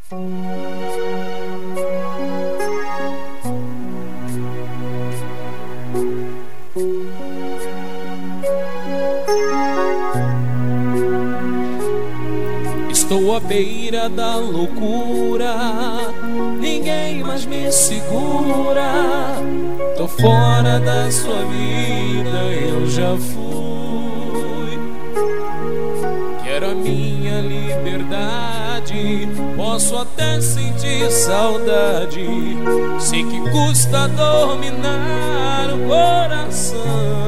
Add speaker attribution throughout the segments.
Speaker 1: Estou à beira da loucura, ninguém mais me segura. Tô fora da sua vida, eu já fui. Quero a minha liberdade, posso até sentir saudade. Sei que custa dominar o coração,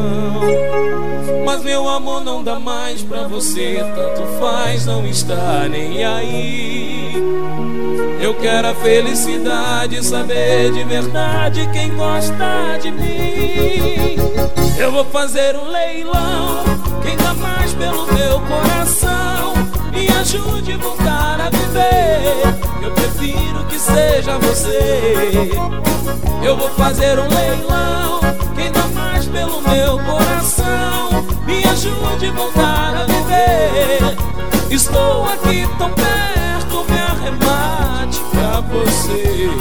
Speaker 1: mas meu amor não dá mais pra você. Tanto faz, não está nem aí. Eu quero a felicidade, saber de verdade quem gosta de mim. Eu vou fazer um leilão, quem dá mais pelo meu coração. Me ajude a voltar a viver, eu prefiro que seja você. Eu vou fazer um leilão, quem dá mais pelo meu coração. Me ajude a voltar a viver. Estou aqui tão perto, me arremate pra você.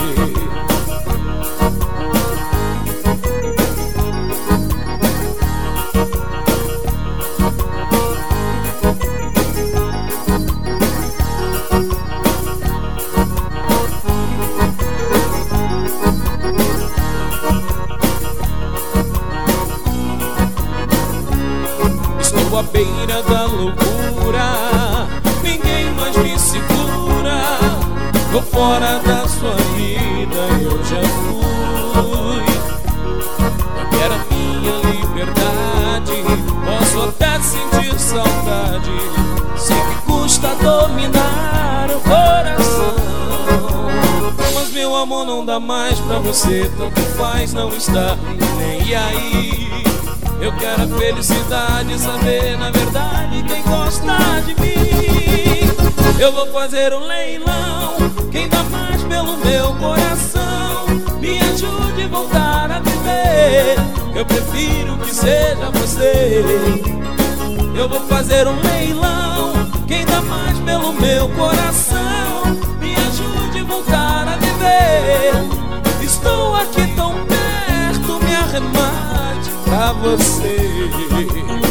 Speaker 1: Estou à beira da loucura, ninguém mais me segura. Tô fora da sua vida, eu já fui. Eu quero a minha liberdade, posso até sentir saudade. Sei que custa dominar o coração, mas meu amor não dá mais pra você. Tanto faz, não está nem aí. Eu quero a felicidade, saber na verdade quem gosta de mim. Eu vou fazer um leilão, quem dá mais pelo meu coração. Me ajude a voltar a viver, eu prefiro que seja você. Eu vou fazer um leilão, quem dá mais pelo meu coração. Me ajude a voltar a viver. Estou aqui tão perto, me arremate pra você.